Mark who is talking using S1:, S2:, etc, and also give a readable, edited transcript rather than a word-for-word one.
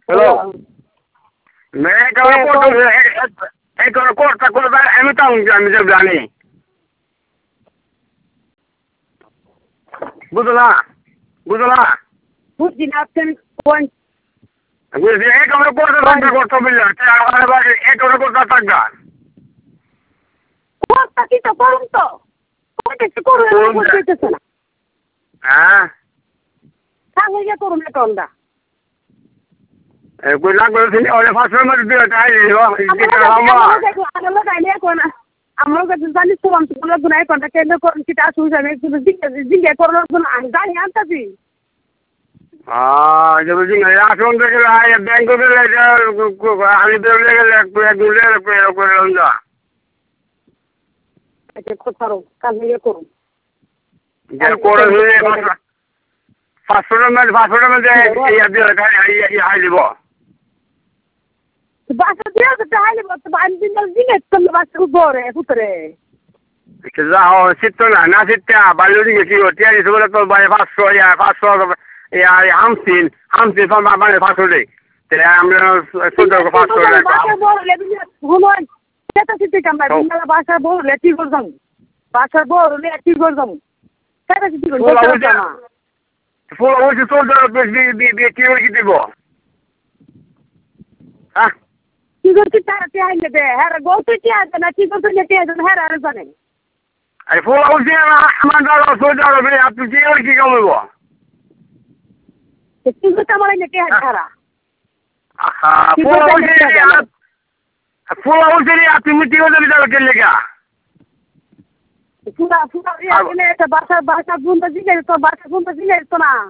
S1: Hello. Mereka ekor takut emi tahu kami berani. Betul lah.
S2: বুঝছি না আপনি কোন
S1: Bukan ekor takut bila. Tiada lagi ekor takga.
S2: কোনটা কি তো করুন তো কোনটা কি করুন বলতেছে না
S1: হ্যাঁ
S2: তাহলে ইয়ে করুন এটা আমরা
S1: কই লাগবে তিনি ওলে ফাসের মধ্যে দিয়ে তাই
S2: আমরা গাইলে কোন আমরা কাছে জানি তো আমি বলে গুনাই কোনটা কেন করুন কি তা শুনছ আমি একটু জিজ্ঞে করুন আমি জানি আনতাছি
S1: जब जी नया फोन देखे आए बैंक में लेके आने दे लेके एक दूसरे को लंगा
S2: আচ্ছা কোথাও কাল ইয়ে করুন
S1: যে করে হয়ে ফাসের মধ্যে এই দিয়ে এই হাই দিব
S2: বাসা দিয়ে তো হাইলে তো আমি দিন তো বাসা উপরে উতরে
S1: কিজা ও সিট্টো না সিটটা বালুরি গেছি ওটিয়া দিছে বলে তো 500 hamsin মানে 500 দেই তাহলে আমরা 14 500
S2: বাসা বড় লেবি ঘুমোই সেটা সিটি কামলা বিনা বাসা বড় লেটি করতাম বাসা বড় লেটি করতাম সেটা সিটি করতাম
S1: ফুল ওই 14 কি হই দিব হ্যাঁ
S2: কি করতে তারাতে আইলে দে হ্যাঁ গোতে কি আছে না কি করতে লেটি আছে হ্যাঁ আর জানেন
S1: এই ফুল ওই আমার দাও 14 আপনি কি হই কি কমবো
S2: কি করতে আমার লেটি আছে সারা
S1: ফুল ওই আপনি মুটি হয়ে যাবে কে লেগা
S2: পুরা পুরা বাসা বাসা বুনতে দিলে তো বাসা বুনতে দিলে তো না